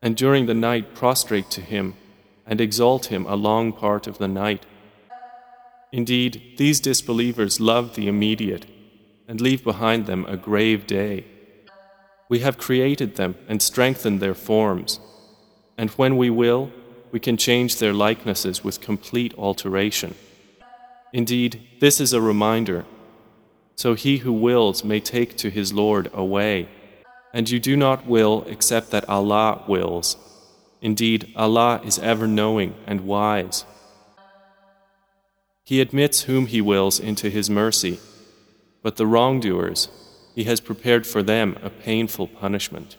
and during the night prostrate to him and exalt him a long part of the night. Indeed, these disbelievers love the immediate and leave behind them a grave day. We have created them and strengthened their forms, and when we will, we can change their likenesses with complete alteration. Indeed, this is a reminder, so he who wills may take to his Lord a way, and you do not will except that Allah wills. Indeed, Allah is ever knowing and wise. He admits whom He wills into His mercy, but the wrongdoers, He has prepared for them a painful punishment.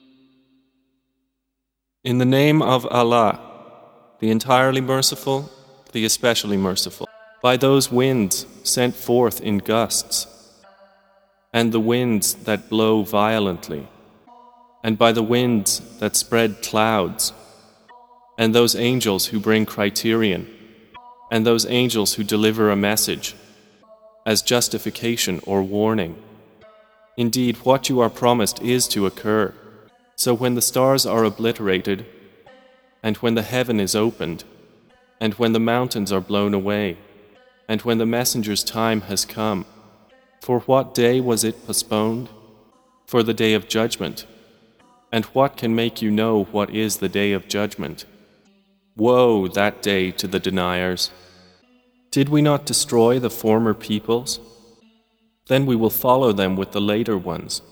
In the name of Allah, the entirely merciful, the especially merciful, by those winds sent forth in gusts, and the winds that blow violently, and by the winds that spread clouds, and those angels who bring criterion, and those angels who deliver a message, as justification or warning. Indeed, what you are promised is to occur. So when the stars are obliterated, and when the heaven is opened, and when the mountains are blown away, and when the messenger's time has come, for what day was it postponed? For the day of judgment. And what can make you know what is the day of judgment? Woe that day to the deniers! Did we not destroy the former peoples? Then we will follow them with the later ones.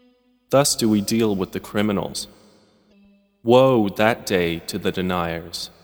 Thus do we deal with the criminals. Woe that day to the deniers!